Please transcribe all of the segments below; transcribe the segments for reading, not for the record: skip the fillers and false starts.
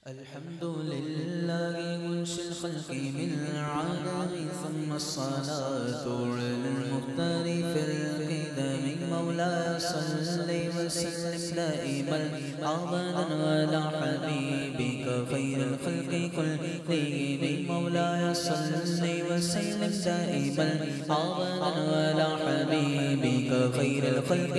الحمد لله منشئ الخلق من عدم ثم الصلاة على المختار في القدم مولاي صل وسلم دائما أبدا على حبيبك خير الخلق كلهم مولاي صل وسلم دائما أبدا على حبيبك خير الخلق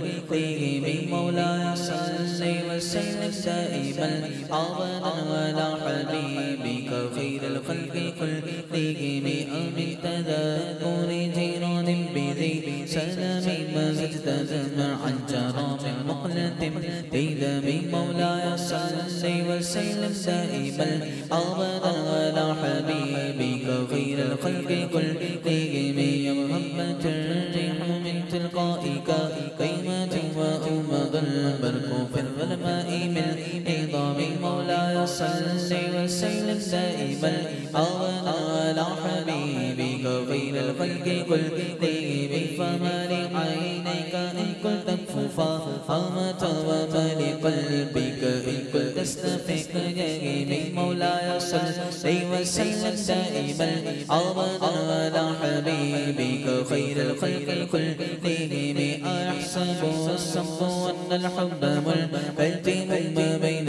كلهم مولاي صل وسلم دائما أبدا على حبيبك خير الخلق كلهم أمن تذكر جيران بذي سلام مزجت مع جرام مقلة تيدم مولاي صل وسلم دائما أبدا على حبيبك خير الخلق كلهم يا محمد الريح من تلقائك قيمة وأمض البرق في الظلماء من عظام مولاي صل وسلم دائما أبدا على حبيبك خير الخلق كلهم فما لعينيك إن كنت كفوفا أمت وما لقلبك إن كنت استفيك جاهي مولاي صل وسلم دائما أبدا على حبيبك خير الخلق كلهم أيحسب الصف أن الحب ملتم ما بين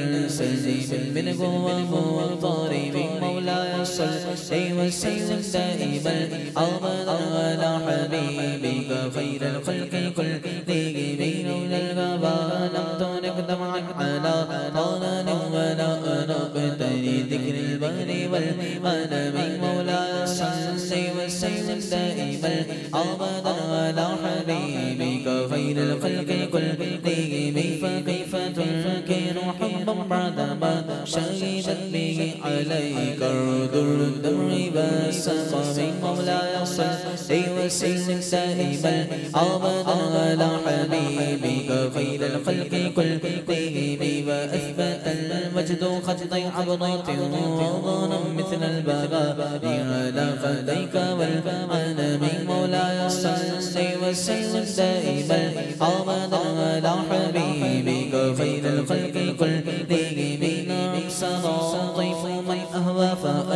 منسجم منه وطارب مولاي صل وسلم دائما أبدا على حبيبك خير الخلق كلهم لولا الغباء لم تنك دمعا على طالب ولا أنا بتني ذكر البر والقلم مولاي صل وسلم دائما أبدا على حبيبك خير الخلق كلهم فكيف تنكر حبا بعدما شهدت به عليك عذر الدمع بسقم مولاي صل وسلم دائما أبدا على حبيبك خير الخلق كلهم وأثبت المجد خطي عبرات وظنا مثل البلاء على خديك والعالم مولاي صل وسلم دائما أبدا على حبيبك خير الخلق كلهم نعم سرى طيف من أهوى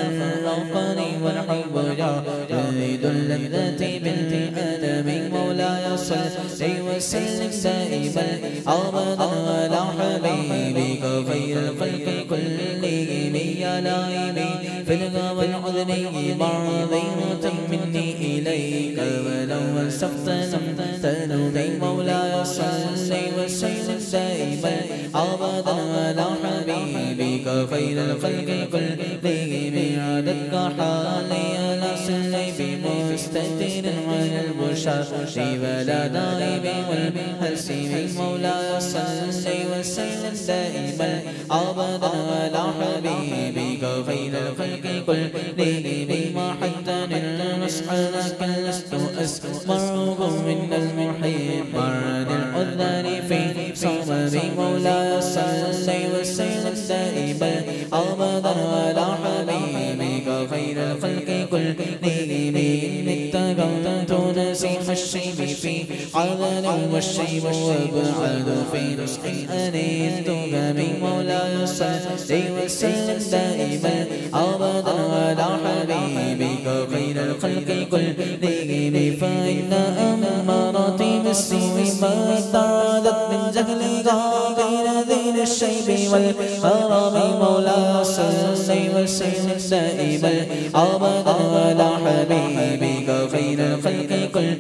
فأرقني والحب جاهد اللذات بالألم مولاي صل وسلم دائما أبدا على حبيبك خير الخلق كلهم يا لائمي في الغى والعذر معذرة مني إليك ولو وصفت لم تلومي مولاي صل وسلم دائما أبدا على حبيبك خير الخلق كلهم عددك حالي على سلي بمستتر على البشر ولا دائب والهسيم مولاي صل وسلم دائما أبدا على حبيبك خير الخلق كلهم ما حتى للنصح لك لست أسمره من المحيط عن العذر في صمم مولاي صل وسلم دائما أبدا على حبيبك خير الخلق كلهم اتبعت نسيح الشيب في عذل والشيب وابعد في نسخ أنيتك من مولاي صل وسلم دائما أبدا على حبيبك خير الخلق كلهم فإن أماراتي بالسوء ما تعدت من جهلك غير ذي الشيب والحرام مولاي صل وسلم دائما أبدا على حبيبك خير الخلق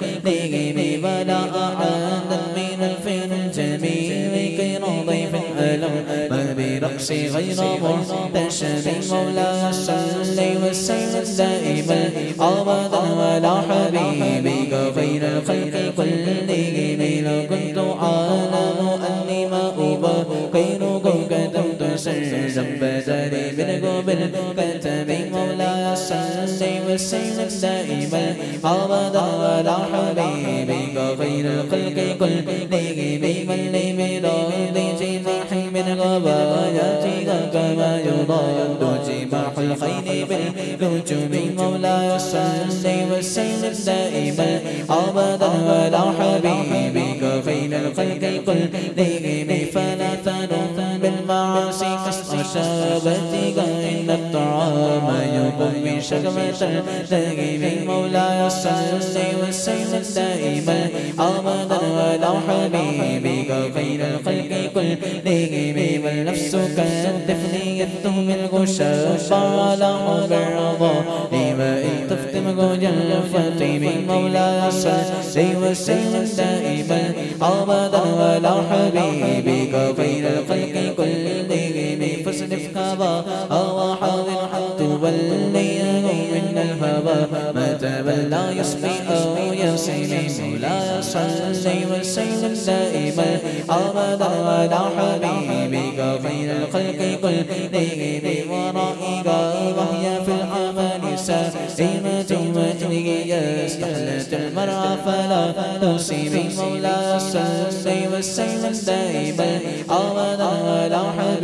كلهم ولا أحد من الفعل الجميل كي نضيف الألم ما برقص غير مرتشم مولاي صل وسلم دائما أبدا على حبيبك خير الخلق كلهم لو كنت أعلم أني ما أبقينكم كتبت سرا بدري بالقبل كتب مولاي صل وسلم دائما أبدا على حبيبك خير الخلق كلهم من لي براد جماح من غباياتك كما يضاد جماح الخير بالنجوم مولاي صل وسلم دائما أبدا على حبيبك خير الخلق كلهم فلا تنم بالمعاصي قصة شغمة دائما مولاي صل وسلم دائما أبدا على حبيبك خير الخلق كلهم والنفس كالطفل يتهم الغشاش على حب الرضا لما إن تفتم غجل فطيب مولاي صل وسلم دائما أبدا على حبيبك خير الخلق كلهم فاصرف هوى أو حاضر حتى توليه من الهوى ما تولى يصبي أو يصيب مولاي صل وسلم دائما أبدا على حبيبك خير الخلق كلهم ورائك وهي في العمل سائمة وإنك استحلت المرأة فلا تصيب مولاي صل وسلم دائما أبدا على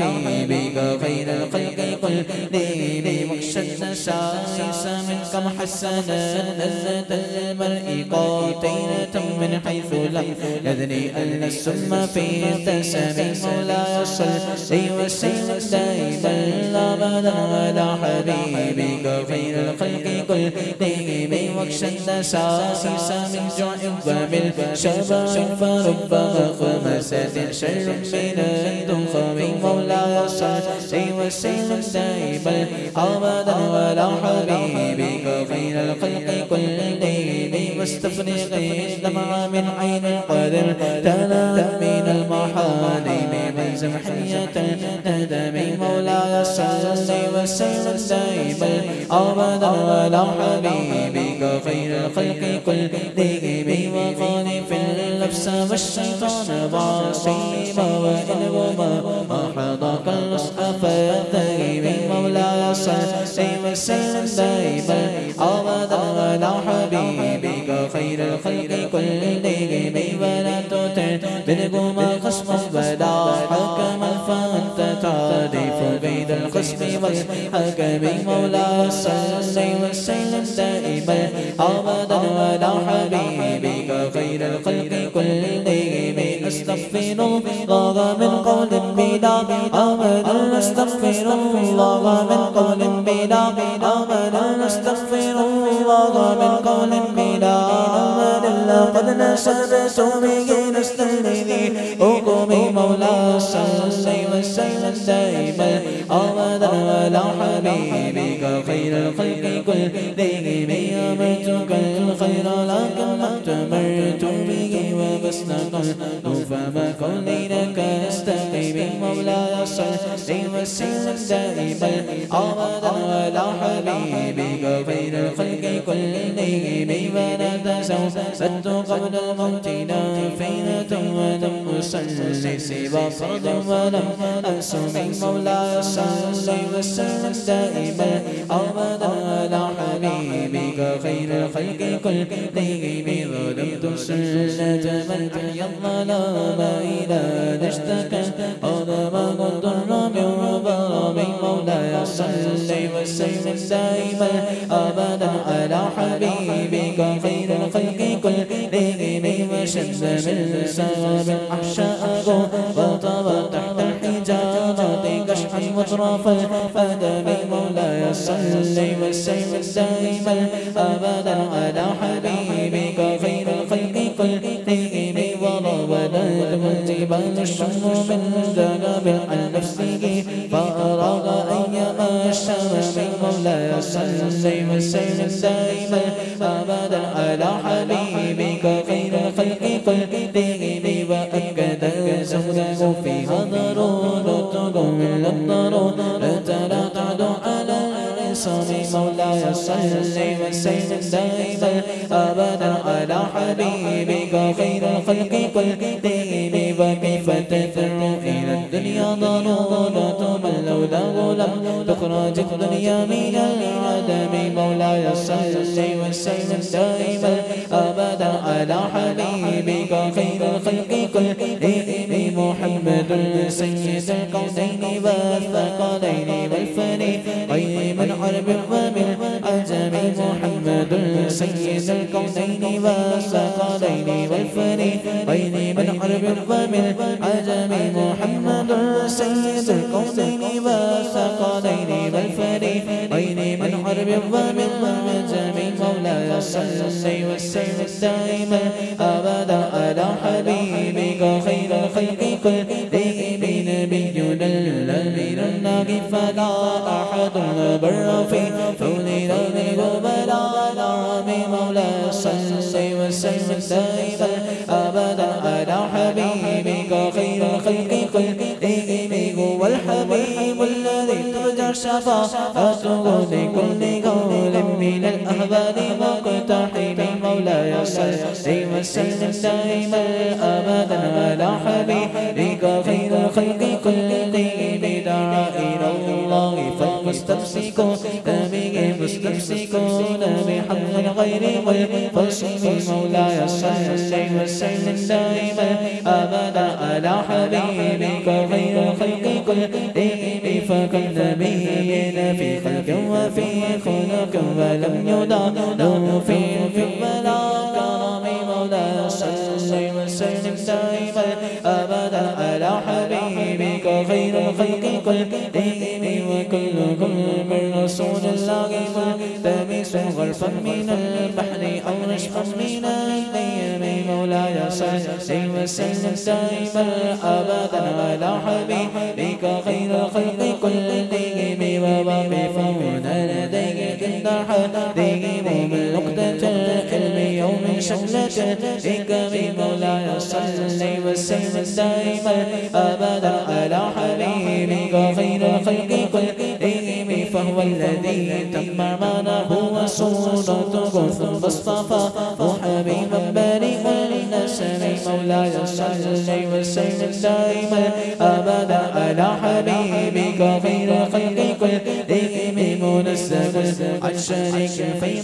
حبيبك خير الخلق كلهم واخشى سائس منكم حسنا لذة المرء قاتلة من حيث لم يدري أن السم في تسم مولاي صل وسلم دائما أبدا على حبيبك خير الخلق كلهم واخشى سائس من جوع ومن شبع فرب خمسة شر من الدخان مولاي صل وسلم دائما أبدا على حبيبك خير الخلق كلهم واستفرغ الدمع من عين القدر تلا من المحارم من زمحية الندم مولاي صل وسلم دائما أبدا على حبيبك خير الخلق كلهم وخالف النفس والشيطان بعصيما وإنهما ما حضاك النصح فيتهم مولاي صل وسلم دائما أبدا على حبيبك خير الخلق كلهم ولا تطع منهما خصما ولا حكما فأنت تعرف بين الخصم والحكم مولاي صل وسلم دائما أبدا على حبيبك خير الخلق كلهم أستغفر الله من قول بلا أبدا أستغفر الله من قول بلا أبدا أستغفر الله من قول بلا أبدا لقد نسبت به نستهدي حكم مولاي صل وسلم دائما أبدا على حبيبك خير الخلق كلهم أمرتك الخير لكن ما تمرت به وبسنك فما كن لك استقيم مولاي صل وسلم دائما أبدا على حبيبك خير الخلق كلهم ولا تزودت قبل الموت نافذة ولم أصلي سوى فرض ولم أصم مولاي صل وسلم دائما أبدا على حبيبك خير الخلق كلهم ظلمت سنة من أحيا الظلام إلى نشتكى هذا ما كنت من رباب مولاي صل وسلم دائما أبدا على حبيبك خير الخلق كلهم وشد من ساب أحشاءه وطاب تحت الحجارة كشحا مطرف الأدب مولاي صل وسلم دائما أبدا على حبيبك خير الخلق كلهم وراودته الجبال الشم من جناب عن نفسه فأراغ أيما الشام مولاي صل وسلم دائما أبدا على حبيبك خير الخلق كلهم وأكد زوجه فيها ضرورة من الضرورة لا تعد على العصام مولاي صل وسلم دائما أبدا على حبيبك خير الخلق كلهم وكيف تفر إلى الدنيا ضرورة من لولاه لم تخرج الدنيا من العدم مولاي صل وسلم دائما أبدا على حبيبك خير الخلق كلهم محمد سيد الكونين والثقلين والفريقين من عرب ومن عجم محمد سيد الكونين والثقلين والفريقين من عرب ومن عجم محمد سيد الكونين والثقلين والفريقين من عرب ومن شفاعته لكل قول من الأهبال مقتحم مولاي صل وسلم دائما أبدا على حبيبك خير الخلق كلهم دعا إلى الله فالمستمسكون به مستمسكون بحبل غير منفصم مولاي صل وسلم دائما أبدا على حبيبك خير الخلق كلهم فكالنبيين في خلق وفي خلق ولم يدع في ولا كرم مولاي صل وسلم دائما أبدا على حبيبك خير الخلق كلهم وكلكم من رسول الله ملتمس غرفا من البحر أو نشفا من الديم مولاي صل وسلم دائما أبدا على حبيبك خير الخلق كلهم وواقفون لديك عند حدهم من نقطة العلم يوم شملة إكرام مولاي صل وسلم دائما أبدا على حبيبك خير الخلق كلهم فهو الذي تم معناه وصورته ثم اصطفى حبيبا بريء النسم مولاي صل وسلم دائما أبدا على حبيبك خير الخلق كلهم منزه عن شريك في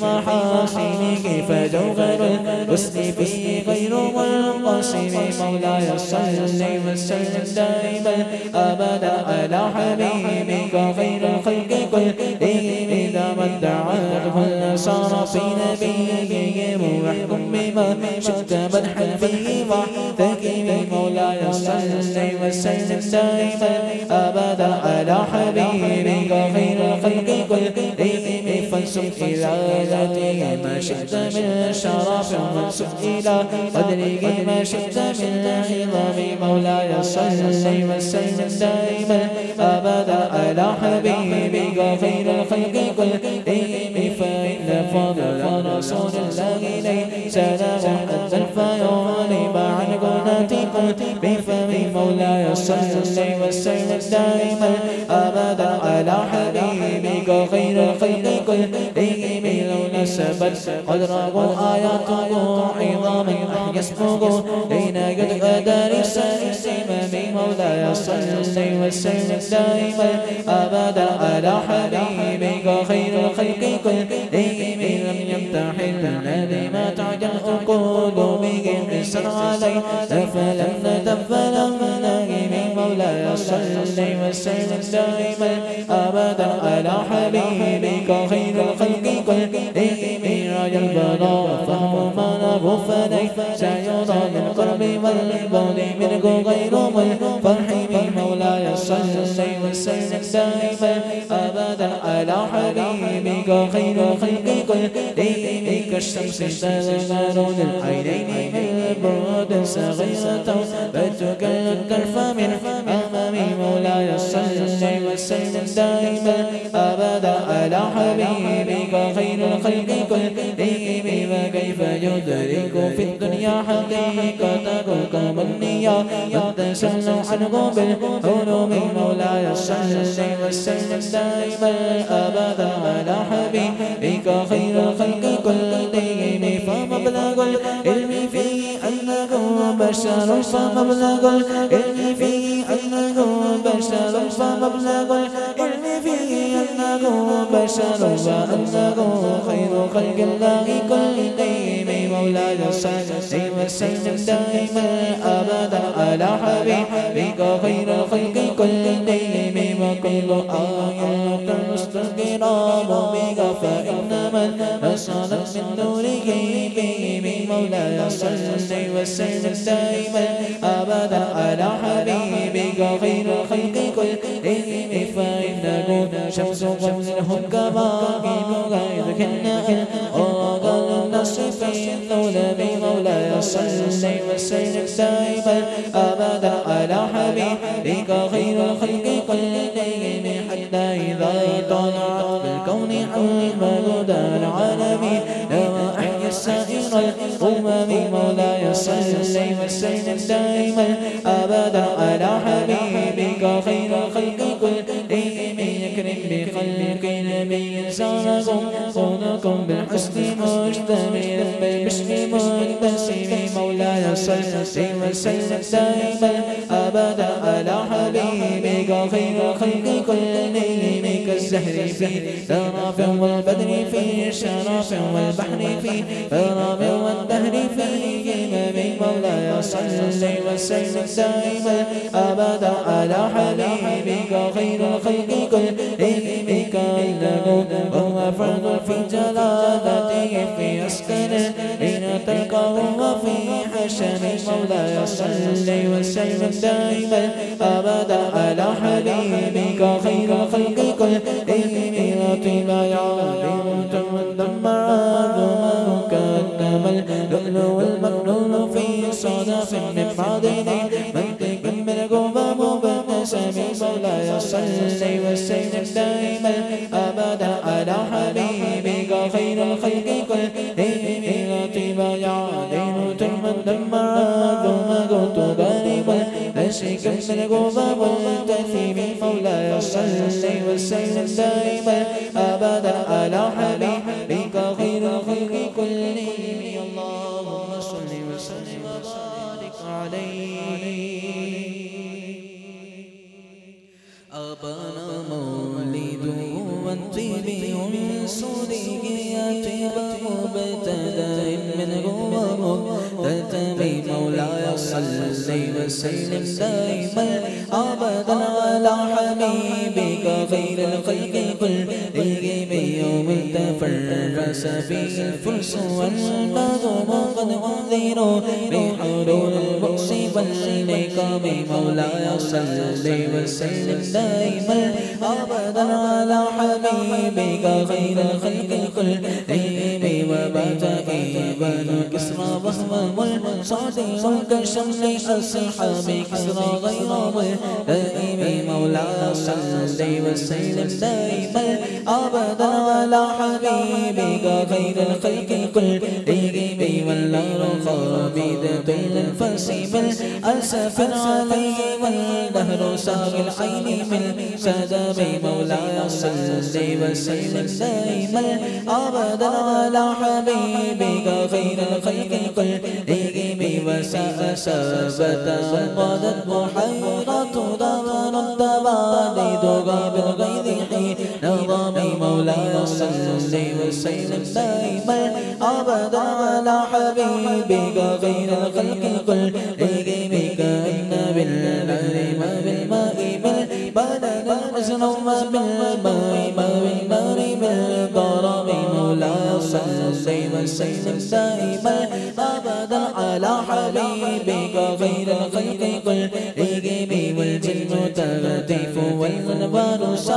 محاسنه فجوهر الحسن فيه غير منقسم مولاي صل وسلم دائما أبدا على حبيبك خير الخلق كلهم إذا ما ادعته النصارى في نبيه واحكم بما شئت مدحا فيه واحتكم مولاي صل وسلم دائما أبدا على حبيبك خير الخلق كلهم فانسب إلى ذاته ما شئت من شرف وانسب إلى قدره ما شئت من عظام مولاي صل وسلم دائما أبدا على حبيبك خير الخلق كلهم فإن فضل رسول الله ليس له حتى الفيول مع القناة بفم مولاي صل وسلم دائما أبدا على حبيبك خير الخلق كلهم لو نسبت قدره آياته عظاما أحيا اسمه حين قدر السمام مولاي صل وسلم دائما أبدا على حبيبك خير الخلق كلهم لم يمتحن لما تعجل عقول به حسن عليه فلم نتفلم نهي مولاي صل وسلم دائما أبدا على حبيبك خير الخلق كلهم راجع البلاء فهو ما له فليس يرى للقرب والبعد منه غير والفرح مولاي صل وسلم دائما أبدا على حبيبك خير الخلق كلهم كالشمس تغار للعينين من بعد صغيرة فتكلت من أمام مولاي صل وسلم دائما أبدا على حبيبك خير الخلق كلهم وكيف يدرك في الدنيا حقيقته كمنيا يتسلى عنه بالعلوم مولاي صل وسلم دائما أبدا على حبيبك خير الخلق كلهم فمبلغ العلم فيه أنه بشر فمبلغ العلم فيه أنه بشر فمبلغ العلم فيه أنه بشر وأنه خير خلق الله كلهم مولاي صل وسلم دائما أبدا على حبيبك خير الخلق كلهم وكل آية مستقرام بك فإنما أصلت من نوره به مولاي صل وسلم دائما أبدا على حبيبك خير الخلق كلهم فإنه شمس قبلهم كواكب غير كالنهر وقال النصر في الظلم مولاي صل وسلم دائما أبدا على حبيبك خير الخلق كلهم حتى إذا طلعت بالكون حلم هدى العالمين وأحيا السائر الأمم مولاي صل وسلم دائما أبدا على حبيبك خير الخلق كلهم يكرم بخلق بنبي ساركم كونكم بالحسن مشتمل بالبشر متسم مولاي صل وسلم دائما أبدا على حبيبك خير الخلق كلهم كالزهر في شرف والبدر في شرف والبحر في فرام والدهر في يمم مولاي صل وسلم دائما أبدا على حبيبك خير الخلق كلهم كأنه وهو فرد في جلالته في أسكنه حين تلقاه وفي حشم مولاي صل وسلم دائما أبدا على حبيبك خير الخلق كلهم طيب يعلم تمدم عظمه كأنما اللؤلؤ والمكنون في صدف من معدن منطق من قبب بالنسم مولاي صل وسلم دائما أبدا على حبيبك خير الخلق كلهم طيب يعلم تمدم عظمه تبارك نشك من قبب التثيم مولاي صل وسلم دائما أبدا على حبيبك خير الخلق كلهم اللهم صل وسلم وبارك عليه أبانا مولده وانطبي أنصره يطيب مبتدأ من غوره تتبي مولاي صل وسلم دائما أبدا على حبيبك خير الخلق كلهم يوم تفرس فيه الفرس والنظم قد أنذروا بحلول البؤس والنقام مولاي صل وسلم دائما أبدا على حبيبك خير الخلق كلهم وبات إبن كسرى وهو ملصدي كشمل أصحاب كسرى غير ملتئم مولاي صل وسلم دائما أبدا على حبيبك خير الخلق كلهم والنار خابدة الفسيم الأسف عليه والدهر ساق العين من سدب مولاي صل وسلم دائما أبدا على حبيبك خير الخلق كلهم وسأسبت قادت بحيرة دار التبادد غيب الغيظ حين نظام مولاي صل وسلم دائما أبدا على حبيبك خير الخلق كلهم كأن بالنار ما بالماء بالبدن الحزن وما بالماء ما بالنار بالضرب مولاي صل وسلم دائما أبدا على حبيبك خير الخلق كلهم والجن تهتف والأنوار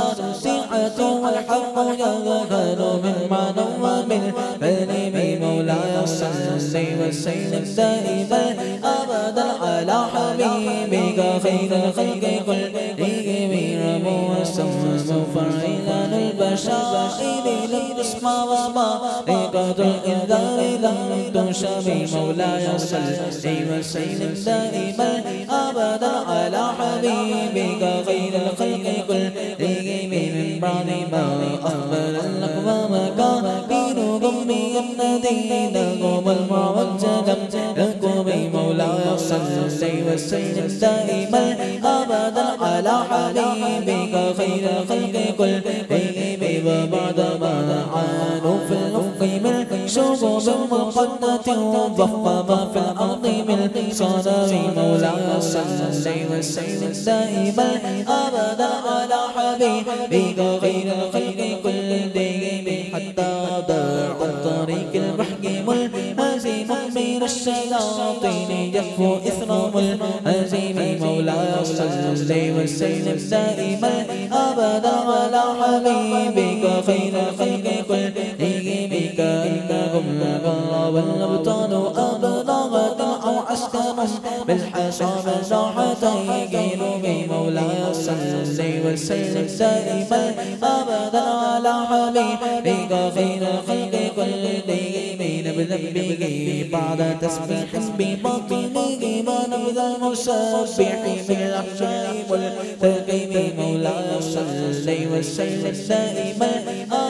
ساطعة والحق يغهر من معنى ومن بني مولاي صل وسلم دائما أبدا على حبيبك خير الخلق كلهم رموا وسموا فرعيلان البشائر لم تسمع وما رقة الإنذار لم تشبه مولاي صل وسلم دائما أبدا على حبيبك خير الخلق كلهم من بعد ما أخبر الأقوام كابينهم بأن دينهم المعوج لكم مولاي صل وسلم دائما أبدا على حبيبك خير الخلق كلهم وبعد ما عانوا في الأفق من شغب مقنة ضخم في الأرض من صدر مولاي صل وسلم دائما أبدا على حبيبك خير الخلق كلهم حتى ضاع طريق المحكم الهزيم من الشياطين يكفو إثرام الهزيم مولاي صل وسلم دائما أبدا على حبيبك خير الخلق كلهم كأنهم الغرى والأبطال أبلغت أو عسكر بالحصى بالراحتين مولاي صل وسلم دائما أبدا على حبيبك خير الخلق كلهم بذنبه بعد تسبيح بباطنه ما نبذ المسبح بالأحشاء والتقيم مولاي صل وسلم دائما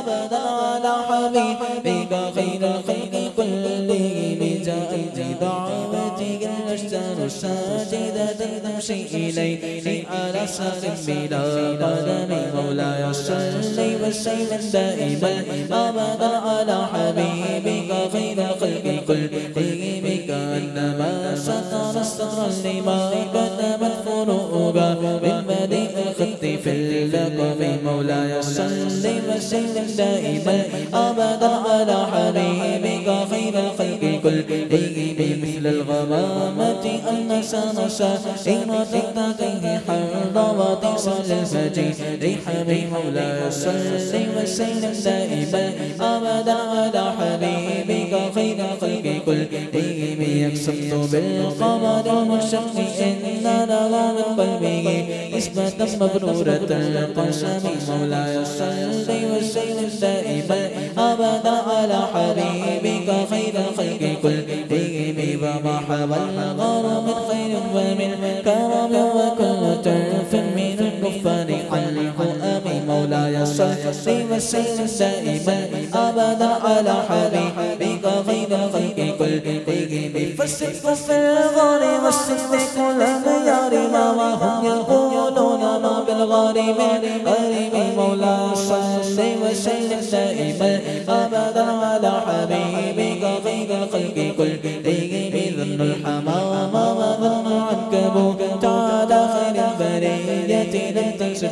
حبيبك خير الخلق كلهم جاءت دعوتك الأشجار ساجدة تمشي إليه على ساق بلا قدم مولاي صل وسلم دائما أبدا على حبيبك خير الخلق كلهم كأنما ستر الستر لما قدمت فروقا من بديع الخط في اللقب مولاي صل وسلم دائما أبدا على حبيبك خير الخلق كلهم مثل الغمامة النسى نسى إن تقتضيه حرض صل الفجر حبيب مولاي صل وسلم دائما أبدا على حبيبك خير الخلق كلهم يقصد بالقمر المشق إن نرى من قلبه إثبة مبرورة القسم مولاي صل وسلم دائما أبدا على حبيبك خير الخلق كلهم وما حوى الغار من خير ومن كرم وكل ترف من الكفار عنه أمي مولاي صل وسلم دائما أبدا على حبيبك خير الخلق كلهم فالصدق في الغار والصدق لم يرم وهم يقولون ما بالغار من غير مولاي صل وسلم دائما أبدا على حبيبك خير الخلق كلهم ظن الحمام وظن العنكبوت تعالى خير البرية لم تنسج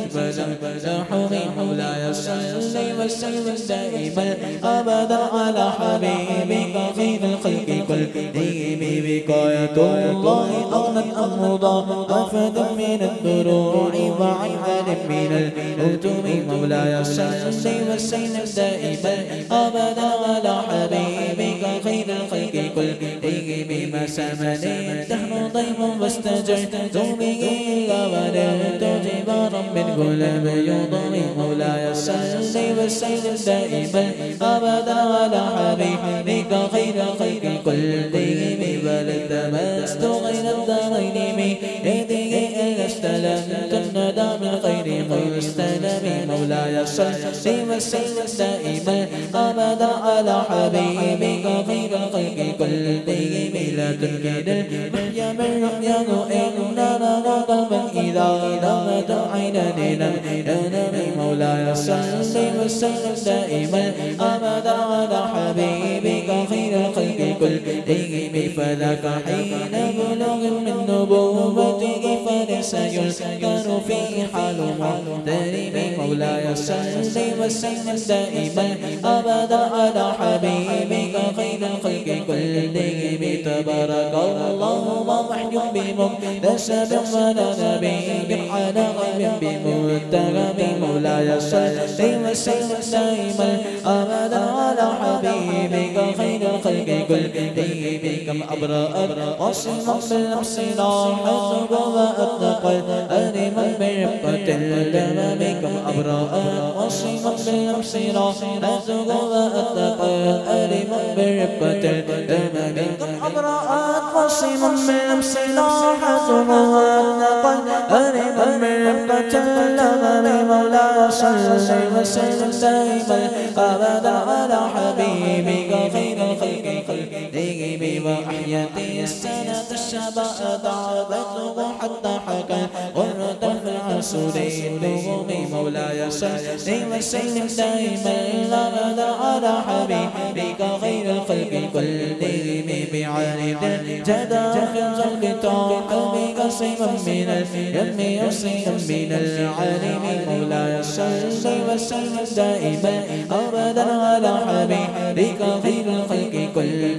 بزحوم مولاي صل وسلم دائما أبدا على حبيبك خير الخلق كلهم وقاية الله أغنت أمضى أفد من الدروع وعن عالم من الأتم مولاي صل وسلم دائما أبدا على حبيبك خير الخلق كلهم ما سمني الدهر ضيم واستجرت به إلا ونلت جبارا من قلب يضم مولاي صل وسلم دائما أبدا على حبيبك خير الخلق كلهم ولتمست غير الدارين من يده إلا استلمت الندى من خير مستلم مولاي صل وسلم دائما أبدا على حبيبك خير الخلق كلهم لا تنكد المحيا من رؤياه إننا قلبا إذا نامت عينان ينام مولاي صل وسلم دائما أبدا على حبيبك خير الخلق كلهم فذاك حين بلوغ من نبوته فليس يذكر فيه حال محترم مولاي صل وسلم دائما أبدا على حبيبك خير الخلق كلهم تبارك الله ووحي بمكتسب ولا نبي على غير بمتهم مولاي صل وسلم دائما أبدا على حبيبك خير الخلق كلهم كم أبرأت قصما بالنفس لاحته وأطلقت أرما برقة الدمام كم أبرأت قصما بالنفس لاحته وأطلقت أرما برقة الدمام كم أبرأت قصما بالنفس لاحته وأطلقت أرما برقة الدمام مولاي صل وسلم دائما أبدا على حبيبك خير الخلق كلهم وأحيتي السنة الشباب دعوته حتى حكى ورد في العسول النجوم مولاي صل وسلم دائما أبدا على حبيبك خير الخلق كلهم بعارض الجدى في الخلق تعقبك صيما من اليم يصيما من العالم مولاي صل وسلم دائما أبدا على حبيبك خير الخلق كلهم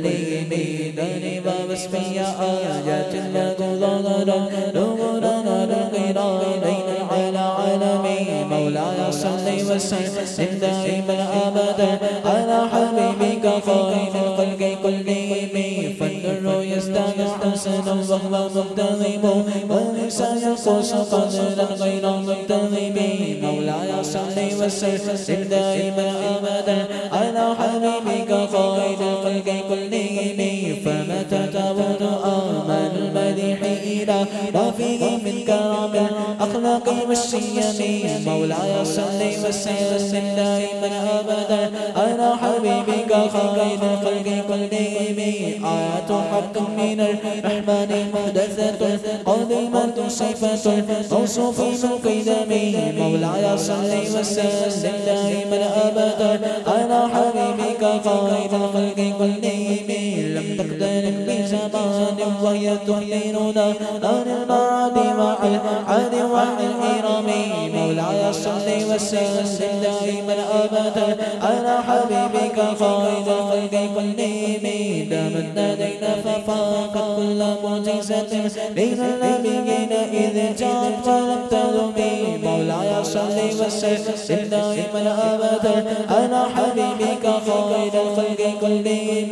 دانبا واسمي آيات الله ظهرا نورنا القرى بين العالمين مولاي صل وسلم دائما أبدا على حبيبك خير الخلق كلهم فالنور يزداد حسنا وهو مكتظم وليس ينقص قدرا غير مكتظم مولاي صل وسلم دائما أبدا على حبيبك خير الخلق كلهم فمتى تبدو آمن المديح سيدنا ما فيه من كرم الأخلاق والشيم مولاي صل وسلم دائما أبدا على حبيبك خير الخلق كلهم آيات حق من الرحمن محدثة قديمة صفة موصوف من قدم مولاي صل وسلم دائما أبدا على حبيبك خير الخلق كلهم لم تقترب بزمان وهي تحيلنا عن المعاد والعاد والإرام مولاي صل وسلم دائما أبدا على حبيبك خير الخلق كلهم دامت لدينا ففاقت كل معجزة بين النبيين إذ جاءت ولم تلومي مولاي صل وسلم دائما أبدا على حبيبك خير الخلق كلهم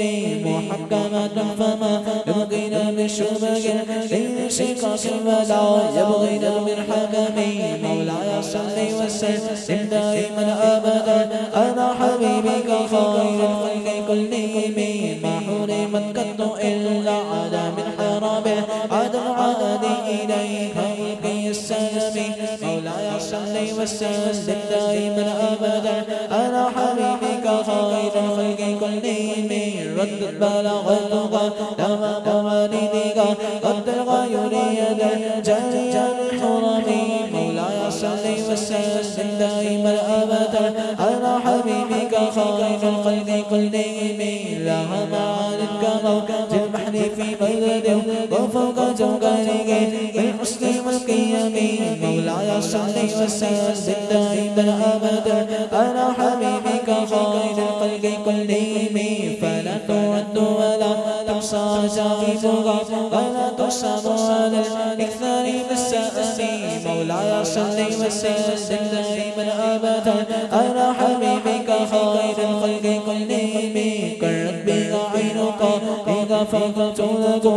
محكمة فما يبغينا من شبه من شقاق ولا يبغينا من حكم مولاي صل وسلم دائما أبدا على حبيبك خير الخلق كلهم ما حرمت قط إلا على من حرامه عدم عدد إليك ملقي السلام مولاي صل وسلم دائما أبدا على حبيبك خير الخلق كلهم ردت بلاغتك لما قوانينك قد الغير يد جري الحرم مولاي صل وسلم دائما أبدا على حبيبك خير الخلق كلهم لها معاني كموج البحر في بلده وفوق جوقاره بالحسن والقيم مولاي صل وسلم دائما أبدا على حبيبك خير الخلق كلهم فلا ترد ولا تحصى جائزها ولا تصب على الإكثار بالسأل مولاي صل وسلم دائما أبدا على حبيبك خير الخلق كلهم كرت بها عينك إذا فقدت لك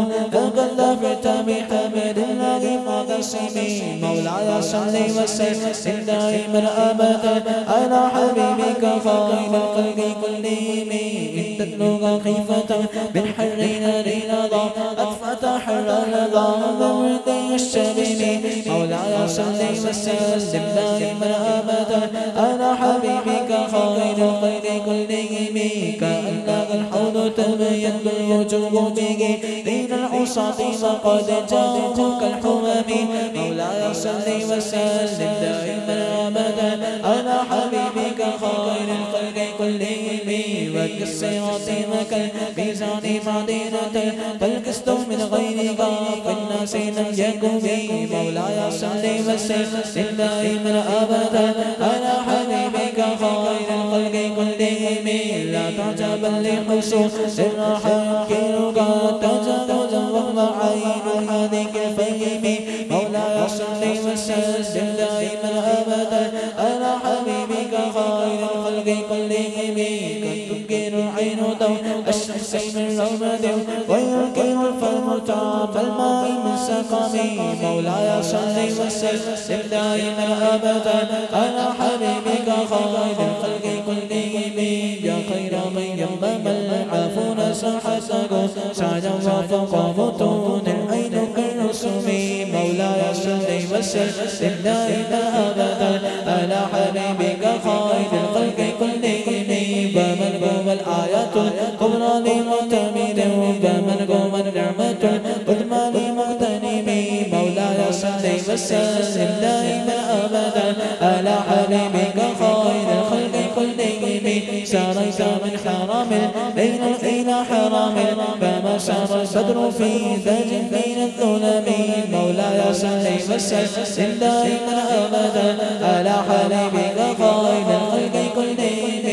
تقلبت بحمد الله معتصمي مولاي صل وسلم دائما أبدا على حبيبك خير الخلق كلهم إن تتلو خيفة بالحر نارنا أطفأت حر لظى ذرد الشبيب مولاي صل وسلم دائما أبدا على حبيبك خير الخلق كلهم كأنك الحوض تبين الوجوه به بين العصاة وقد جاءوك الحمم مولاي صل وسلم دائما أبدا على حبيبك خير الخلق كلهم وكالصراط وكالميزان معدنة فالقسط من غيرك فالناس لم يكن به مولاي صل وسلم دائما أبدا على حبيبك خير الخلق كلهم لا تعجبا لحسن الراحة يمكنك تجاوزا وهو عين حادك الفهم مولاي صل وسلم دائما أبدا على حبيبك خير الخلق كلهم قد تنكر العين ضوء الشمس من رمد وينكر الفم تعب الماء من سقم مولاي صل وسلم دائما أبدا على حبيبك خير الخلق كلهم يا خير من يمم العافون صحته سعدا وفوق بطون العين كالرسوم مولاي صل وسلم دائما أبدا على حبيبك خير الخلق كلهم ومن قوم الآيات الكبرى لمعتمد ومن قوم النعمة العظمى لمغتنم مولاي صل وسلم دائما أبدا على حبيبك خير الخلق كلهم ساريت من حرام بين إلى حرام فما سار البدر في ذاج بين الظلم مولاي صل وسلم دائما أبدا على حبيبك خير الخلق كلهم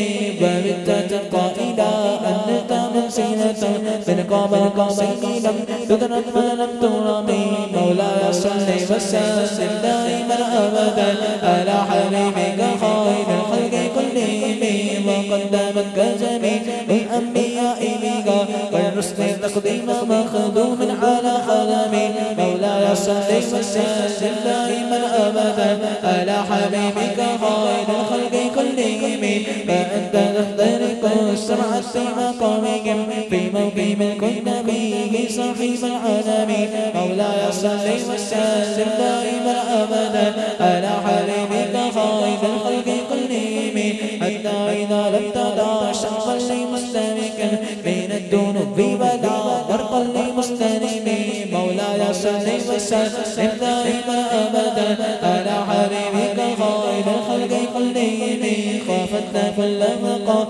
وبت تبقى إلى أن نلت سينة من قبل قوسين لم تدرك ولم ترمي مولاي صل وسلم دائما أبدا على حبيبك خير الخلق كلهم وقدمت كجميع الأنبياء بك والرسل تقديم مخدوم على خدم مولاي صل وسلم دائما أبدا على حبيبك خير الخلق كلهم فأنت تحضر كل السبعة في مقامهم في موكب كل نبي صاحب العالمين مولاي صل وسلم دائما أبدا على حبيبك خير الخلق كلهم حتى إذا لم تدع شرا لمستمك بين الذنوب ولا برقا لمستلم مولاي صل وسلم دائما أبدا على حبيبك خير الخلق كلهم خافت كل مقام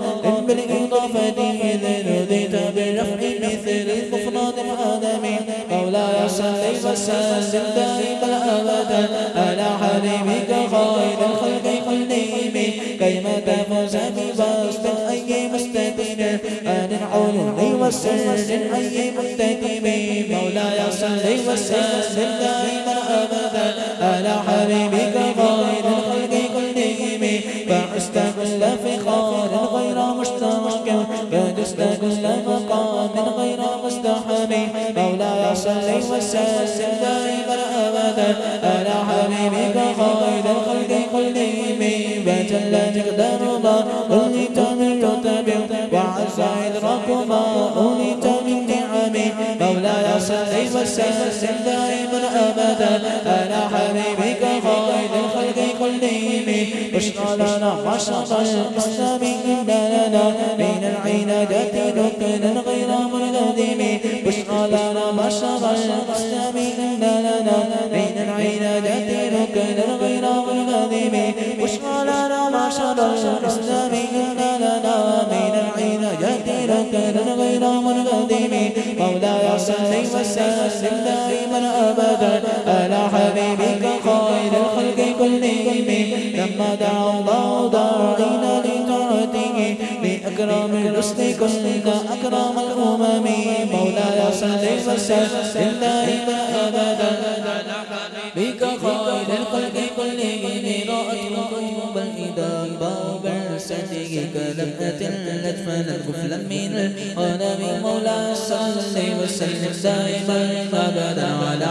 بالإضافة إذ نوديت بالرفع مثل الغفران العالمين مولاي صل وسلم دائما أبدا على حبيبك خير الخلق كلهم كيما تفوز ببسط أي مستديم عن العلو والسر أي مكتتب مولاي صل وسلم دائما أبدا على حبيبك خير الخلق كلهم فعشت كل فخار غير مشترك فجزت كل مقام غير مستحب مولاي صل وسلم دائما أبدا على حبيبك خير الخلق كلهم فجل مقدار ما أوليت من رتب وعز إدراك ما أوليت من نعم مولاي صل وسلم دائما أبدا على حبيبك خير الخلق كلهم بشرى لنا معشر الإسلام إن لنا من العنادات ركنا غير منهدم بشرى لنا معشر الإسلام إن لنا من العنادات ركنا غير منهدم بشرى لنا معشر الإسلام إن لنا من العنادات ركنا غير منهدم مولاي صل وسلم دائما أبدا على حبيبك خير الخلق كلهم لما دعا الله داعينا لطاعته بأكرم الرسل كلنا أكرم الأمم مولاي صل وسلم دائما أبدا على حبيبك خير الخلق كلهم رأت قلوب الإله باب رسالتك لم أتلت فلم غفلا من الغنم مولاي صل وسلم دائما أبدا على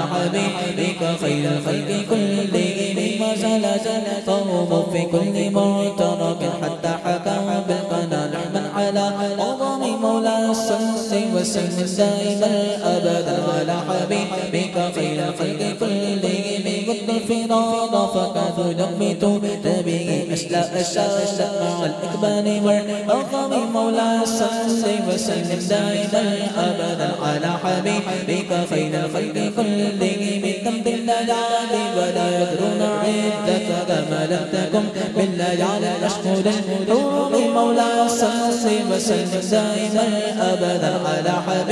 حبيبك خير الخلق كلهم ما زالت القوم في كل معترك حتى حكوا بالقنا لحما على عظم مولاي صل وسلم دائما أبدا على حبيبك خير الخلق كلهم قد الفراد فكادوا يغمتوا نبي أشلاء الشاشة مع الإقبال والعظم مولاي صل وسلم دائما أبدا على حبيبك خير الخلق كلهم تمضي الليالي ولا يدرون عدتك ما لم تكن بالليالي أشهد النور مولاي صل وسلم دائما أبدا على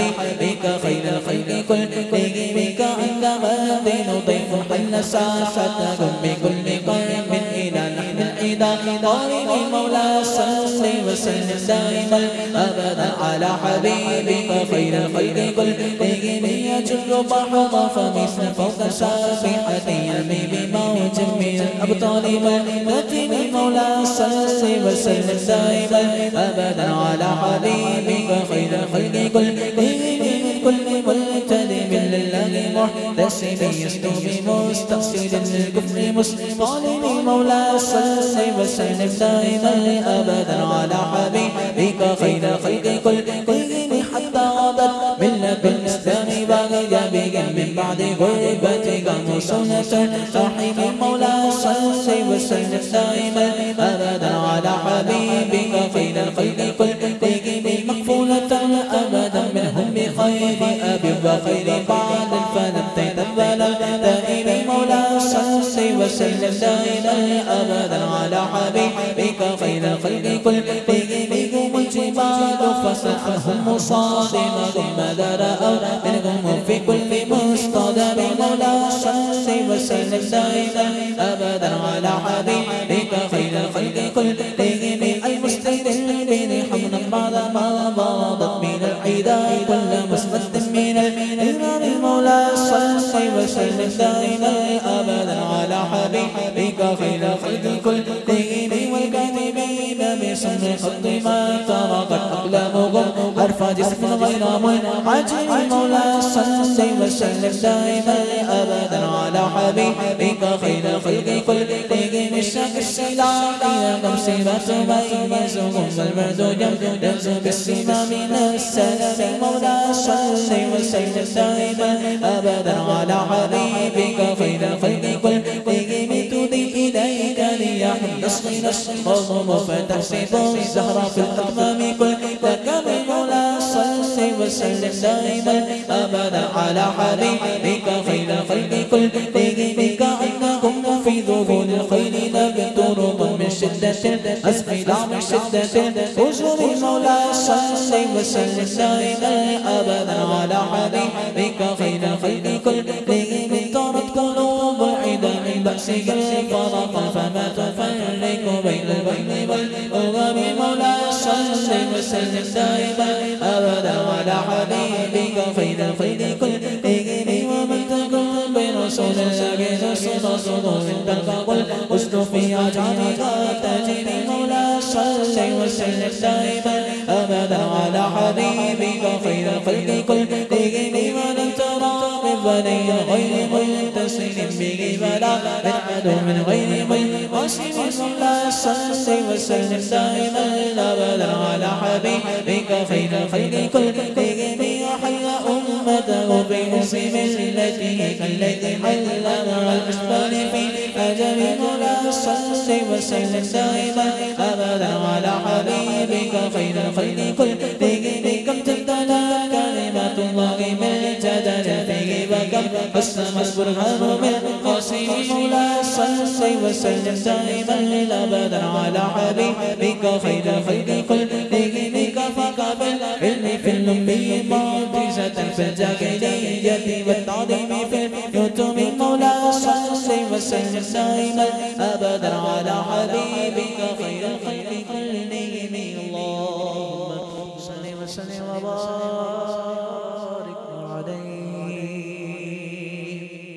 حبيبك خير الخلق كلهم كعندما دين ضيف حل ساحتكم بكل قرب إلى نحن العدا طالب مولاي صل وسلم دائما أبدا على حبيبك خير الخلق كلهم يجر بحر فمثل فوق سابحة يرمي بموج من الأبطال والنتم مولاي صل وسلم دائما أبدا على حبيبك خير الخلق كلهم كل ملتزم لله محتسب يسلو بمستقصد الكفر مصطلب مولاي صل وسلم دائما أبدا على حبيبك خير الخلق كلهم حتى غدت ملة الإسلام بغي بهم من بعد غربتك مصونة صاحب مولاي صل وسلم دائما أبدا على حبيبك خير الخلق كلهم مقفولة أبدا منهم بخير أبي وخير بعد فلم تتبلى دائم مولاي صل وسلم دائما أبدا على حبيبك خير الخلق كلهم الجبال فسحهم مصادمة ثم ذرأوا منهم في كل مصطدم مولاي صل وسلم دائما أبدا على حبيبك خير الخلق كلهم المستدل حمدا بعد ما ضاضت من العداء كل مسند من الإمام مولاي صل وسلم دائما أبدا على حبيبك خير الخلق كلهم والكاتبين بسم خط ما تركت أقلامهم حرف جسم غير منعجم مولاي صل وسلم دائما أبدا على حبيبك خير الخلق كلهم كالسلاح مسيرة ميزهم والورد يمتاز بالسمام من السلام مولاي صل وسلم دائما أبدا على حبيبك خير الخلق كلهم تضي إليك ليحدث من الصمم فتحسب الزهر في الأكمام كل لك من مولاي صل وسلم دائما أبدا على حبيبك خير الخلق كلهم كأنهم في ذهول الخيل نبتر من شدة الأسف لا من شدة الحزن مولاي صل وسلم دائما أبدا على حبيبك خير الخلق كلهم طارت قلوب العدا من بأسك الفرق فما تفرق بين الوهم والأغم مولاي صل وسلم دائما أبدا على حبيبك خير الخلق كلهم ومن تكن برسول الله نصرته من تلقى الحسن في عجائبك تجري مولاي صل وسلم دائما أبدا على حبيبك خير الخلق كلهم ولن ترى من بني غير متصل به ولا من عدو من غير منقسم مولاي صل وسلم دائما أبدا على حبيبك خير الخلق كلهم وحيا أمته باسم التي كالذي حل مع الأشبال في أجل مولاي صل وسلم دائما أبدا على حبيبك خير الخلق كلهم كم تبتلى كلمات الله من جدل فيه وكم قسم البرهان من قاسم مولاي صل وسلم دائما أبدا على حبيبك خير الخلق كلهم كفاك بالعلم في الأمي معجزة في الجاهلية والتعظيم في اليتم مولاي صل وسلم دائما أبدا على حبيبك خير الخلق كلهم اللهم صل وسلم وبارك عليه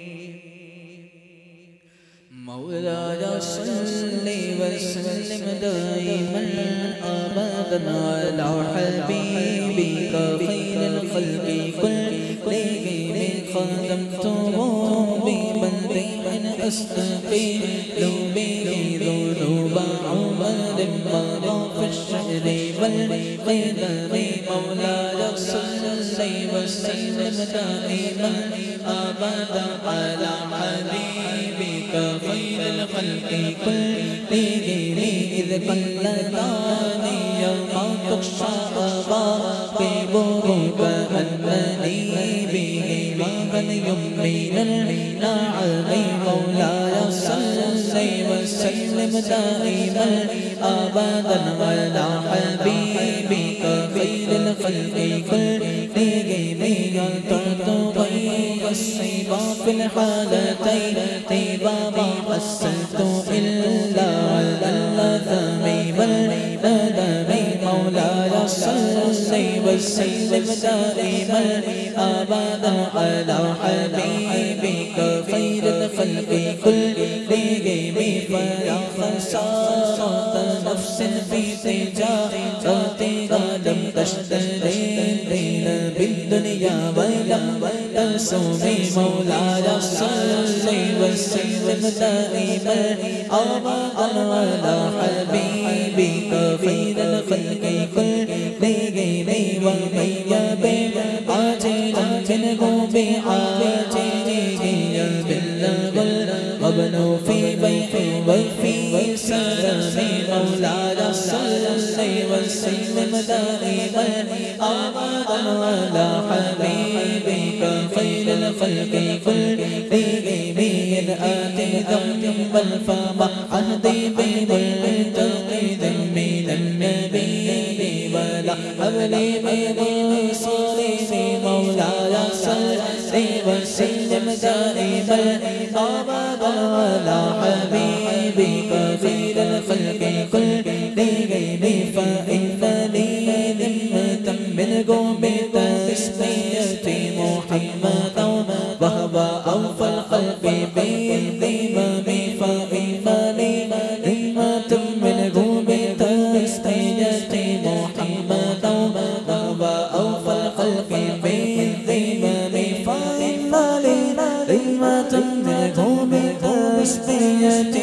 مولاي صل وسلم دائما أبدا على حبيبك خير الخلق كلهم خدمته بمن أستقيل به ذنوب عمر مضى في الشهر والقدم مولاي صل وسلم دائما أبدا على حبيبك خير الخلق كلهم إذ قلداني يوم تخشى أباقبك أنني به مغني من النعم مولاي صل وسلم دائما أبدا على حبيبك خير الخلق كلهم ترتضي الصبا في الحالتين طيبا ما حسنت إلا على اللذم والندم مولاي صل وسلم دائما أبدا على حبيبك خير الخلق كلهم فيا خسارة نفس في تجارتها لم تشتري الدين بالدنيا ولم تسومي مولاي صل وسلم دائما أبدا على حبيبك خير الخلق كلهم ومن يبي عاجلا منه بعاجله يبلغ القبل في بيت وفي سلام مولاي صل وسلم دائما أبدا على حبيبك خير الخلق كلهم آتي ذنبا فما عهدي بملتقد من النبي ولا حبلي من صليب مولاي صل وسلم دائما أبدا على حبيبك خير الخلق كلهم فإن لي ذمة منه بتسمية محمد وهو أوفى الخلق بالذمم فإن لي ذمة منه بتسمية محمد وهو أوفى الخلق بالذمم فإن لي ذمة منه بتسمية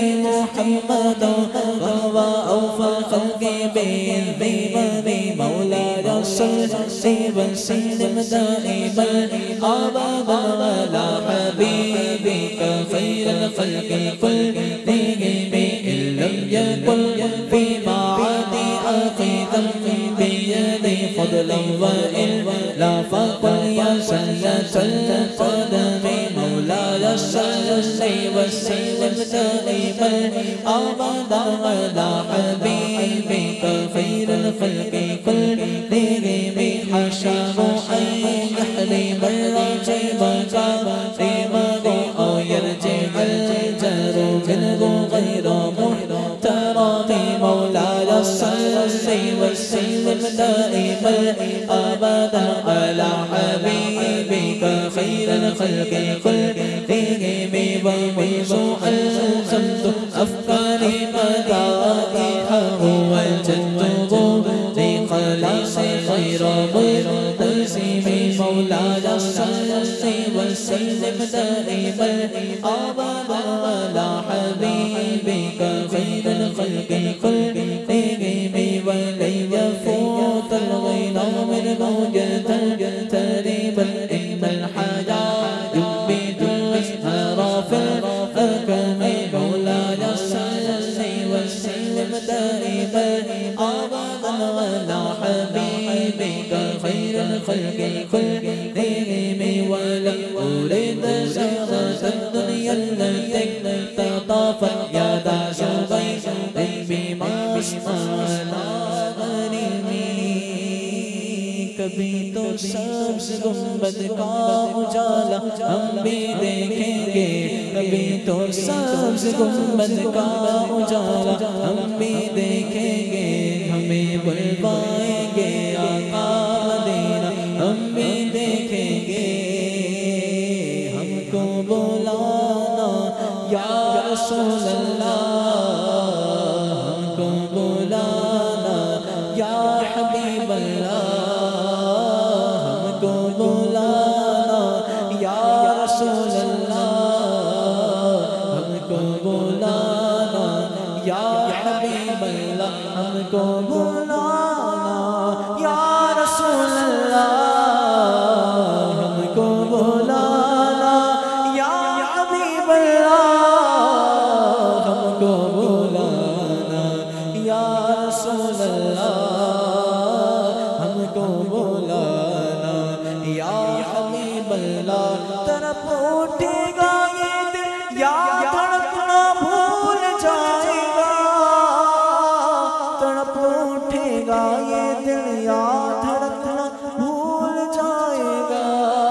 محمد وهو أوفى الخلق بالذي مولاي صل وسلم دائما أبدا على حبيبك خير الخلق كلهم إن لم يكن في معاد أخذا بيدي فضلا وإلا فقل يا سلة القدم مولاي صل وسلم دائما أبدا على حبيبك خير الخلق كلهم حشاه أن يحرم الرجيم كريما أو يرجع الجار منه غير محترم مولاي صل وسلم دائما أبدا على حبيبك خير الخلق كلهم ومنذ ألزمت أفكاري مدائحه وجدته لخلاص غير ملتزم مولاي صل وسلم دائما أبدا على حبيبك خير الخلق كلهم ولن يفوت الغنى من موجة تريبا إن الحياة ينبت الأزهار في الأكم مولاي صل وسلم دائما أبدا على حبيبك خير الخلق كلهم ولم أريد زهرة الدنيا التي تطافت يا ذا زبير بما اسمعنا کبھی تو سبز گنبد کا اجالا ہم بھی دیکھیں گے کبھی تو سبز گنبد کا اجالا ہم بھی دیکھیں گے ہمیں بلوائیں گے آقا مدینہ ہم بھی دیکھیں گے ہم کو بلانا یا رسول اللہ ہم کو بلانا یا حبیب اللہ ہم کو بلانا یا رسول اللہ ہم کو بلانا یا حبیب اللہ ہم کو بلانا یا رسول اللہ ہم کو بلانا یا حبیب اللہ طرف اٹھے گا یہ دل یا دھڑکنا بھول جائے گا تڑپ اٹھے گا یہ دل یا دھڑکنا بھول جائے گا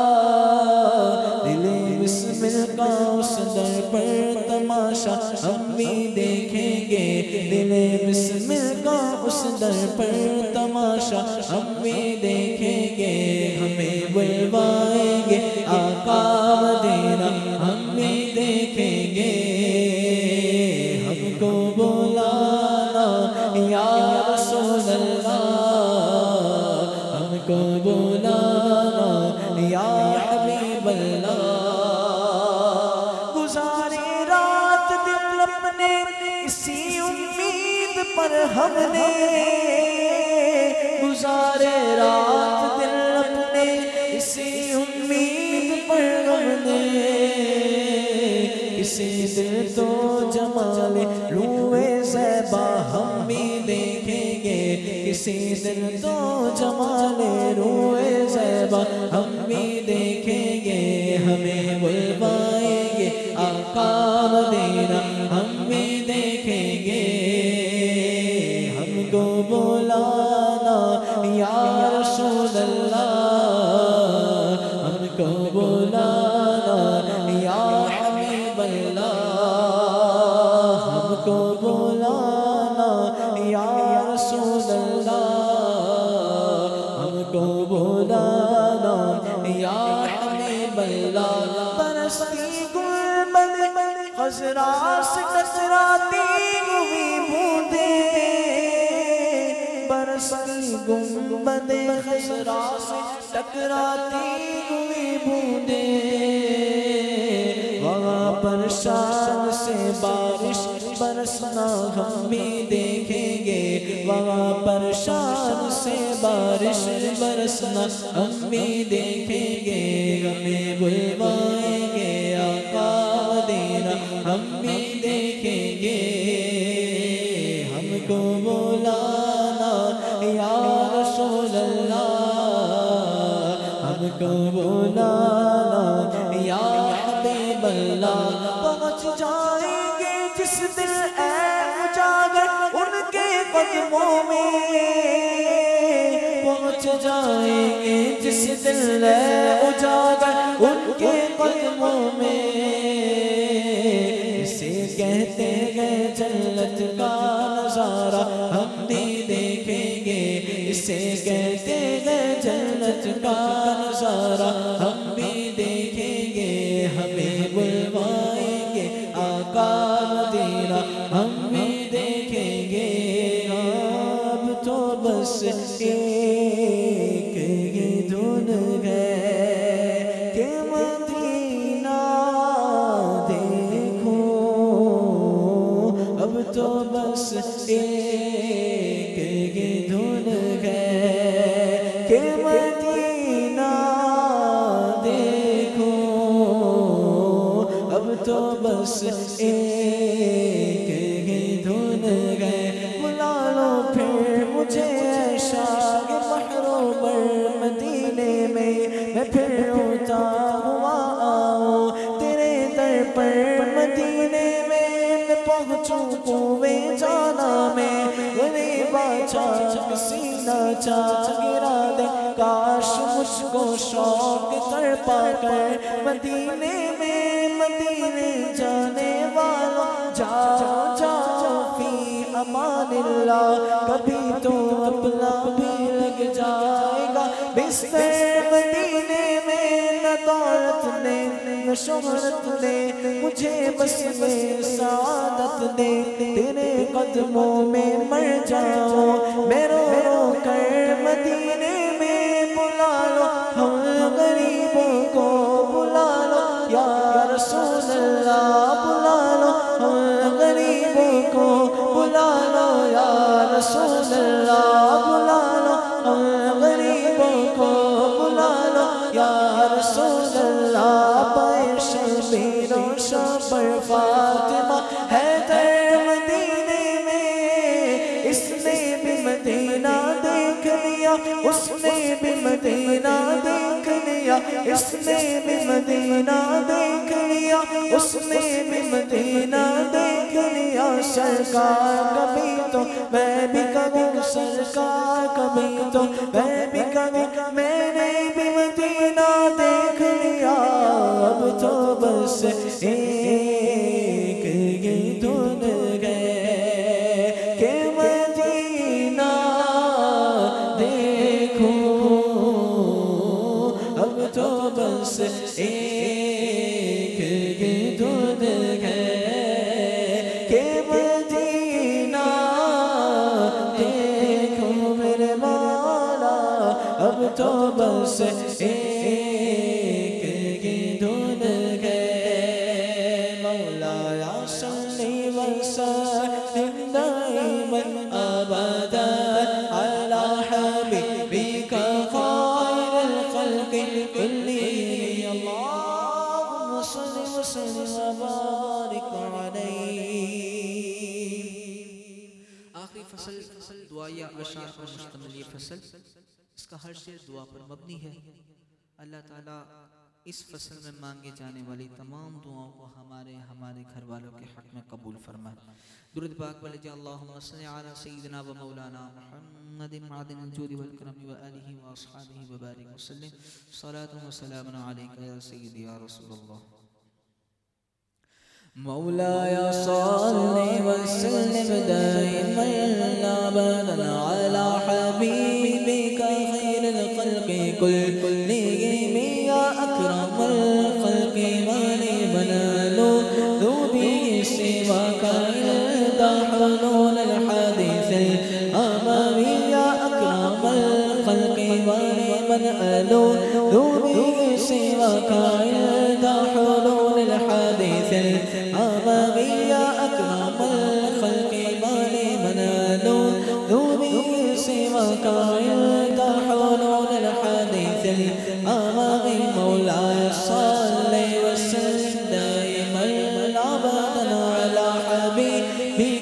دل بسمل کا اس در پر تماشا ہم بھی دیکھیں گے دل بسمل کا اس در پر تماشا ہم بھی دیکھیں گے ہمیں بلوائیں گے آقا مدینہ ہم بھی دیکھیں گے ہم کو بلانا یا رسول اللہ ہم کو بلانا یا حبیب اللہ گزارے رات دل اپنے اسی امید پر ہم نے گزارے رات دل اپنے اسی امید پر ہم نے کسی دل تو جمال روئے زیبا ہم بھی دیکھیں گے کسی دل تو جمال روئے زیبا ہم بھی دیکھیں گے ہمیں بلوائیں گے آقا مدینہ ہم بھی دیکھیں گے ہم کو بلانا یا رسول اللہ ہم کو بلانا یا حبیب اللہ ہم کو بلانا یا رسول اللہ ہم کو بلانا یا حبیب اللہ برستی گلبد خضرا سے ٹکراتی ہوئی بوندیں برستی گنبد خضرا سے ٹکراتی ہوئی بوندیں وہاں پر شان سے بارش برسنا ہم بھی دیکھیں گے، وہاں پر شان سے بارش برسنا ہم بھی دیکھیں گے، ہمیں بلوائیں گے آقا مدینہ ہم بھی دیکھیں گے، ہم کو بلانا یا رسول اللہ، ہم کو بلانا یا حبیب اللہ، پہنچ جائیں گے جس دل اے اجاگر ان کے قدموں میں، پہنچ جائیں گے جس دل اے اجاگر ان کے قدموں میں، اسے کہتے ہیں جنت کا نظارہ ہم بھی دیکھیں گے، اسے کہتے ہیں جنت کا نظارہ ہم بھی دیکھیں گے، ہمیں بلوائیں گے آقا مدینہ ہم بھی دیکھیں گے، اب تو بس ایک ہی دھن ہے کہ مدینہ دیکھو، اب تو بس ایک ہی دھن ہے کہ مدینہ دیکھو، اب تو بس ایک ہی دھن ہے، بلا لو پھر مجھے اے شاہ محروم مدینے میں، میں پھر ہوتا ہوا آؤں تیرے در پر مدینے میں، میں پہنچوں کوے جانا میں، ولی بادشاہ سینہ چاہ گرا دے، کاش مجھ کو شوق تر پا کر مدینے میں، مدینے جانے والوں جاؤ جاؤ فی امان اللہ، کبھی تو اپنا بھی لگ جائے گا بستر مدینے میں، نہ دولت نے نہ شہرت نے مجھے بس یہ سعادت دے، تیرے قدموں میں مر جاؤں میں رو رو کر مدینے میں، بلا لو ہم غریبوں کو بلا لو یا رسول اللہ، بلا لو ہم غریبوں کو بلا لو یا رسول اللہ، بلا لو ہم غریبوں کو بلا لو یا رسول اللہ، پائے شبیر و شبر فاطمہ حیدر مدینے میں، اس نے بھی مدینہ دیکھ لیا، اس نے بھی مدینہ دیکھ لیا، اس نے بھی مدینہ دیکھ لیا، اس نے بھی مدینہ دیکھ لیا، سرکار کبھی تو میں بھی کہوں، سرکار کبھی تو میں بھی کہوں، میں نے بھی مدینہ دیکھ لیا، اب تو بس ایک ہی دھن ہے کہ مدینہ دیکھو، اب تو بس ایک ہی دھن ہے کہ مدینہ دیکھو میرے مولا، اب تو بس ایک ہی دھن ہے، مولا صلی وسلم دائما ابدا علی حبیبک خیر الخلق کلہم، اللہم صل وسلم وبارک علیہ۔ آخری فصل دعائیہ اشعار پر مشتمل یہ فصل، اس کا ہر شعر دعا پر مبنی ہے۔ اللہ تعالیٰ اس فصل میں مانگے جانے والی تمام دعاؤں کو ہمارے گھر والوں کے حق میں قبول فرمائے۔ درود پاک پر لجا اللہم صلی علی سیدنا و مولانا محمد معدن الجود والکرم و آلہ و اصحابہ وبارک وسلم، صلاة و سلام علیکہ یا سیدی یا رسول اللہ۔ مولایا صلی وسلم دائما ابدا علی حبیبک خیر الخلق کلہم، یا اکرم الخلق ولی منالو بھی سواک الا حلول الحدیث الامامی، یا اکرم الخلق ولی منالو بھی سواک الا حلول الحدیث الامامی، یا اکرم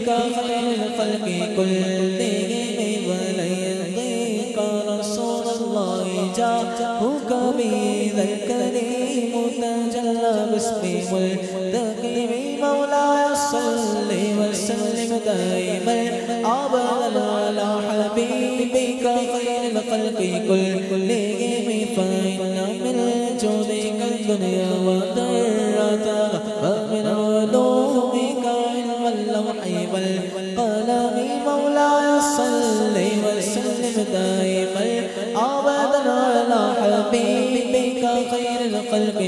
خير الخلق كلهم ولن يضيق رسول الله جاءك بذا الكريم تجلى باسم ملتقم مولاي صل وسلم دائما أبدا على حبيبك خير الخلق كلهم فإن من جودك الدنيا وضرتها ومن علومك علم اللوح والقلم مولاي صل وسلم دائما أبدا على حبيبك خير الخلق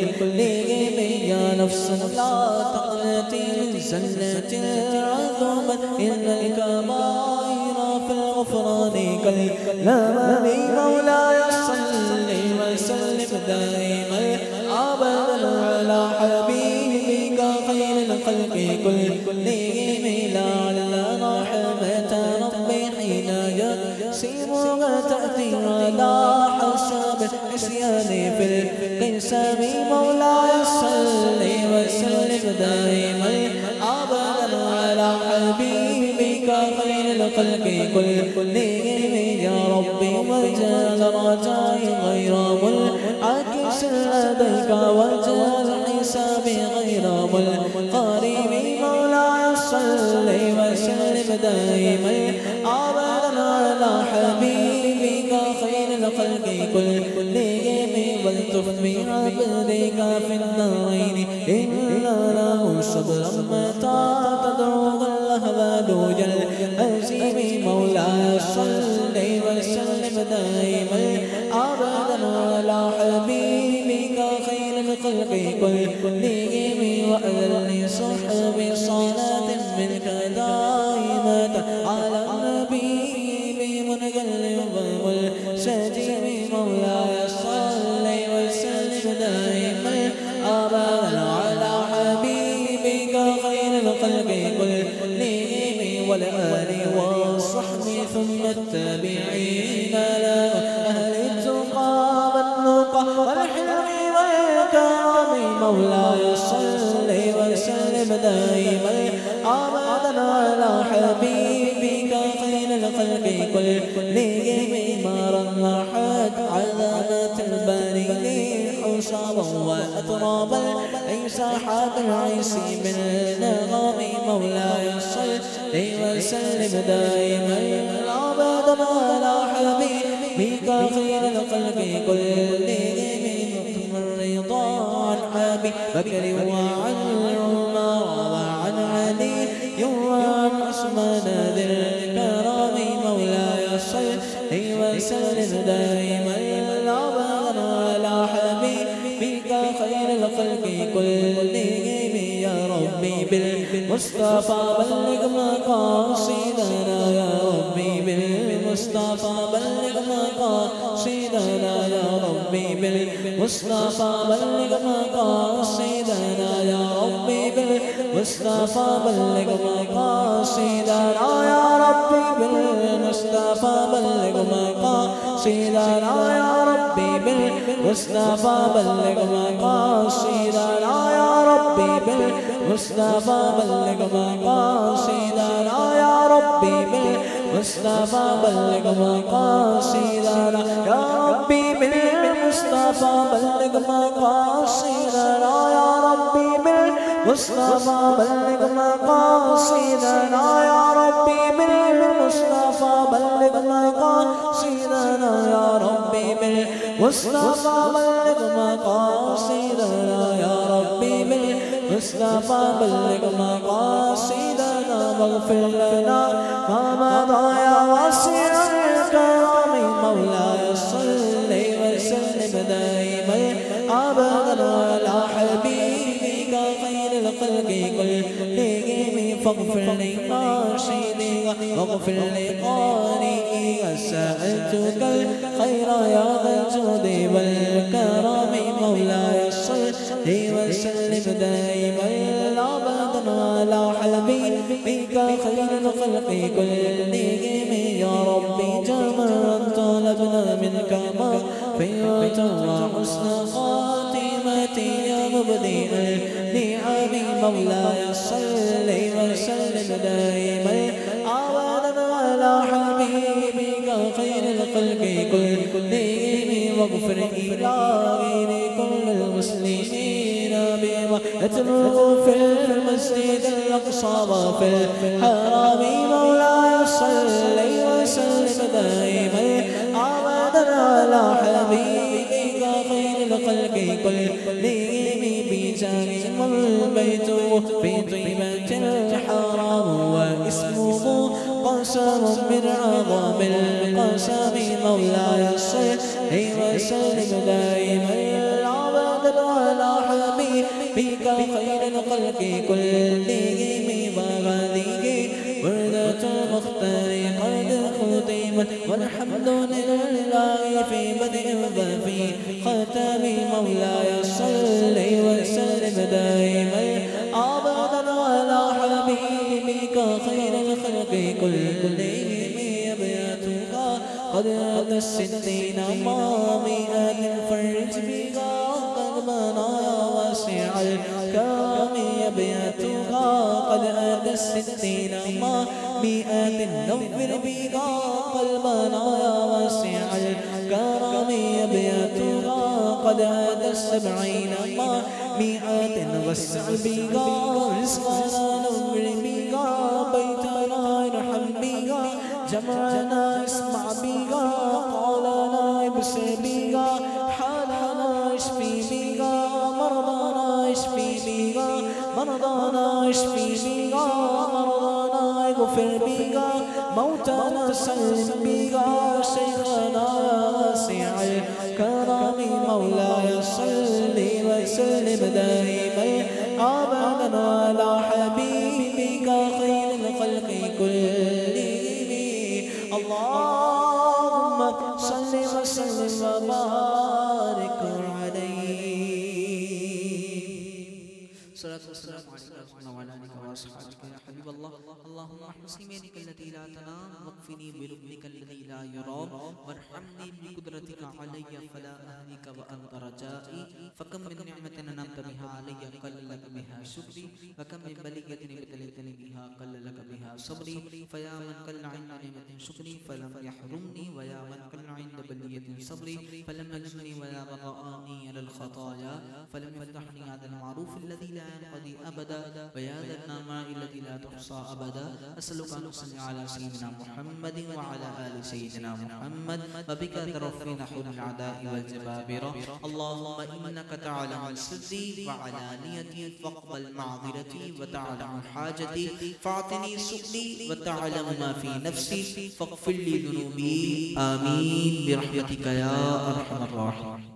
كلهم يا نفس لا تقنطي من زلة العظمى إن الكبائر في الغفران كالأمام مولاي صل وسلم دائما أبدا على حبيبك خير الخلق كلهم لعل رحمة ربي حين يقسمها تأتي على حسب العصيان في القسم مولاي صل وسلم دائما أبدا على حبيبك خير الخلق كلهم يا ربي وجعل رجائي غير منعكس لديك وجعل حسابي غير منقرب مولاي صل وسلم دائما أبدا على حبيبك خير الخلق كلهم والتف بعبدك في الدارين إلا له صبرا متى تدعو الأهوال الهزيم مولاي صل وسلم دائما أبدا على حبيبك خير الخلق كلهم وأذل صحب صلاة منك دائمة على النبي بمنقلب والسجيم مولاي صل وسلم دائما أبدا على حبيبك خير الخلق كلهم والآل والصحب ثم التابعين لا أهل التقى والنقى والحلم والكرم مولاي صل وسلم دائما أبدا على حبيبك خير الخلق كلهم ما راحت علامات البارين حصابا وأترابا ليس حاب العيس من نغم مولاي صل وسلم دائما أبدا على حبيبك خير الخلق كلهم الرضا عن أبي بكر وعن عمر وعن علي وعن عثمان ذي الكرم مولاي صل وسلم دائما أبدا على حبيبك خير الخلق كلهم يا ربي بالمصطفى بلغ مقاصدنا يا ربي بالمصطفى بلغ مقاصدنا يا ربي بالمصطفى بلغ مقاصدنا يا ربي بالمصطفى بلغ مقاصدنا يا ربي بالمصطفى بلغ مقاصدنا يا ربي بالمصطفى بلغ مقاصدنا يا ربي بالمصطفى بلغ مقاصدنا يا ربي بالمصطفى بلغ مقاصدنا يا ربي بالمصطفى بلغ مقاصدنا يا ربي بالمصطفى بلغ مقاصدنا يا ربي بالمصطفى بلغ مقاصدنا يا ربي بالمصطفى بلغ مقاصدنا يا ربي بالمصطفى بلغ مقاصدنا واغفر لنا ما مضى يا واسع الكرم مولاي صل وسلم دائما أبدا على حبيبك خير الخلق كلهم فاغفر لراشدي واغفر لقارئي سألتك الخير يا ذا الجود والكرم مولاي صل وسلم دائما أبدا على حبيبك خير الخلق كلهم يا ربي جمرا طلبنا منك مغفرة وحسن خاتمة يا مبدئ النعم مولاي صل وسلم دائما أبدا على حبيبك خير الخلق كلهم واغفر إلهي لكل المسلمين بما يتلو في المسجد الأقصى وفي الحرم مولاي صل وسلم دائما أبدا على حبيبك خير الخلق كلهم بجانب البيت بطيبة الحرام واسمه قسم من عظم القسم مولاي صل وسلم دائما أبدا على حبيبك خير الخلق كلهم وهذه وردة المختار قد ختمت والحمد لله في بدء وفي ختم مولاي صل وسلم دائما أبدا على حبيبك خير الخلق كلهم أبياتك قد أتى الستين مامئة فرج بك قلبنا واسع الكرم أبياتك قد أتى الستين مامئة نور بك قلبنا واسع الكرم أبياتك قد أتى السبعين مامئة وسع بك رزقنا نور بك بيتنا ارحم بك جمعنا اسمع بك قولنا ابصر بك حالنا اشفي بك مرضانا اشفي بك مرضانا اشفي بك مرضانا اغفر بك موتانا سلم بك شيخنا واسع الكرم مولاي صل وسلم دائما أبدا على حبيبك خير الخلق كلهم اللهم صل وسلم وبارك عليه صلاة والسلام عليك وعلى آلك وأصحابك يا حبيب الله اللهم احسن يدك التي لا تنام واكفني بركنك الذي لا يرام وارحمني بقدرتك علي فلا أهلك وأنت رجائي فكم من نعمة أنعمت بها علي قل لك بها شكري وكم من بلية ابتليتني بها قل لك بها صبري فيا من قل عند نعمة شكري فلم يحرمني ويا من قل عند بلية صبري فلم يجزني ولا بقاني على الخطايا فلم يفتحني هذا المعروف الذي لا ينقضي أبدا ويا ذا النعماء التي لا تحصى أبدا أسألك أن تصلي على سيدنا محمد وعلى آل سيدنا محمد وبك ترفعنا حول الأعداء والجبابرة اللهم إنك تعلم سري وعلانيتي فاقبل معذرتي وتعلم حاجتي فاعطني سؤلي وتعلم ما في نفسي فاغفر لي ذنوبي آمين برحمتك يا أرحم الراحمين.